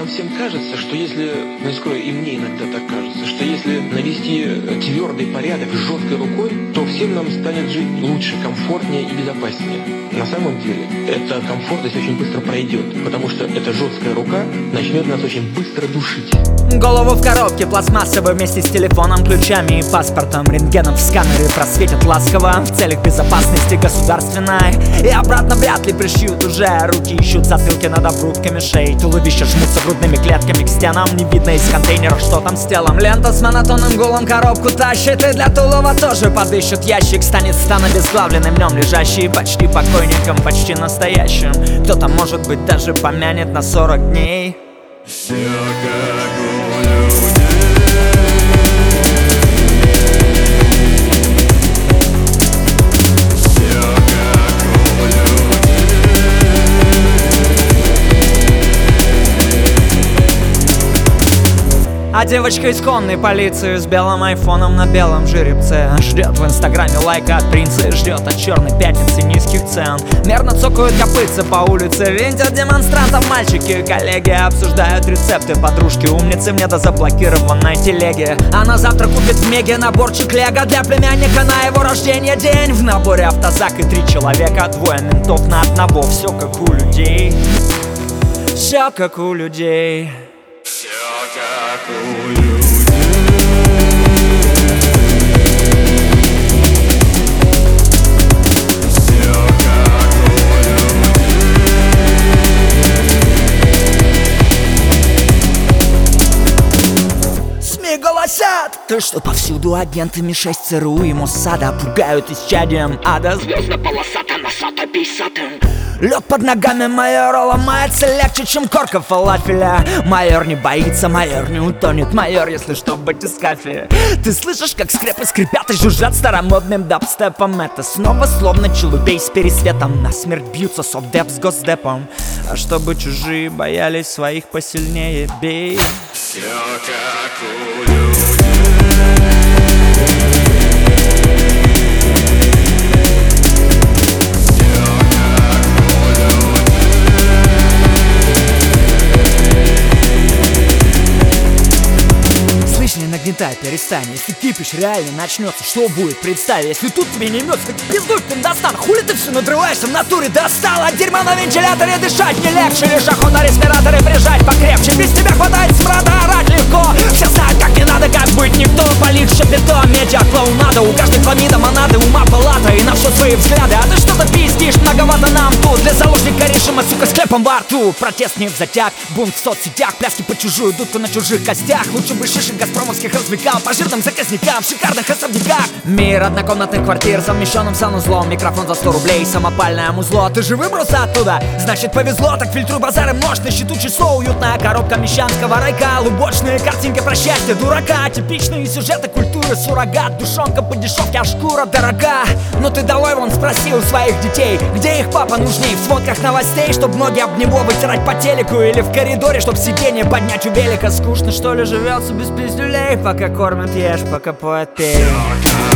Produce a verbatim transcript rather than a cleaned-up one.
Нам всем кажется, что если, ну не скрою, и мне иногда так кажется, что если навести твердый порядок жесткой рукой, то всем нам станет жить лучше, комфортнее и безопаснее. На самом деле, эта комфортность очень быстро пройдет, потому что эта жесткая рука начнет нас очень быстро душить. Голову в коробке пластмассовой вместе с телефоном, ключами и паспортом, рентгеном в сканере просветят ласково в целях безопасности государственной. И обратно вряд ли пришьют уже. Руки ищут затылки над обрубками шеи, туловища жмутся грудными клетками к стенам. Не видно из контейнеров, что там с телом. Лента с монотонным гулом коробку тащит, и для Тулова тоже подыщут ящик. Станет стан обезглавленным, в нем лежащий почти покойником, почти настоящим. Кто-то, может быть, даже помянет на сорок дней. Все как у людей. Все как у людей. А девочка из конной полиции с белым айфоном на белом жеребце ждет в инстаграме лайка от принца и ждет от черной пятницы низких цен. Мерно цокают копытца по улице, винтят демонстрантов мальчики. Коллеги обсуждают рецепты, подружки умницы мне до заблокированной телеги. А на завтра купит в Меге наборчик лего для племянника на его рождение день. В наборе автозак и три человека, двое ментов на одного. Все как у людей, все как у людей. Все как у людей. Все как у людей. СМИ голосят, то что повсюду агенты Ми шесть ЦРУ и Моссада пугают исчадием ада. Звездно-полосатая, носато-пейсатым. Лед под ногами майора ломается легче, чем корка фалафеля. Майор не боится, майор не утонет, майор, если что, батискафе. Ты слышишь, как скрепы скрипят и жужжат старомодным дабстепом. Это снова словно челубей с пересветом. Насмерть бьются совдеп с госдепом. А чтобы чужие боялись своих посильнее, бей. Все как у людей. Не нагнетай, перестань. Если кипиш реально начнется, что будет, представь. Если тут тебе не имется, так пиздуй ты достан. Хули ты все надрываешься, в натуре достал. От дерьма на вентиляторе дышать не легче. Лишь охот на респираторе прижать покрепче. Без тебя хватает смрада, орать легко. Все знают, как не надо, как быть никто. Полегче бетон, медиа, клоунада. У каждой хламида монады, ума палата. И на все свои взгляды. А ты что-то пиздишь, многовато нам тут. Для заложника решима, сука, с клепом во рту. Протест не в затяг, бунт в соцсетях. Пляски по чужую дудку на чужих костях. Лучше бы шишек газпромовских развлекал по жирным заказникам в шикарных особняках. Мир однокомнатных квартир, совмещенным санузлом. Микрофон за сто рублей, самопальное музло. Ты же выбрался оттуда? Значит повезло. Так фильтруй базары множь, на счету число. Уютная коробка мещанского райка. Лубочные картинки про счастье дурака. Типичные сюжеты культуры, суррогат. Душонка по дешевке, а шкура дорога. Но ты давай вон спроси у своих детей, где их папа нужней. В сводках новостей, чтоб ноги об него вытирать по телеку. Или в коридоре, чтоб сиденье поднять у велика. Скучно что ли живется без пиздюлей? Пока кормят, ешь, пока поет пей.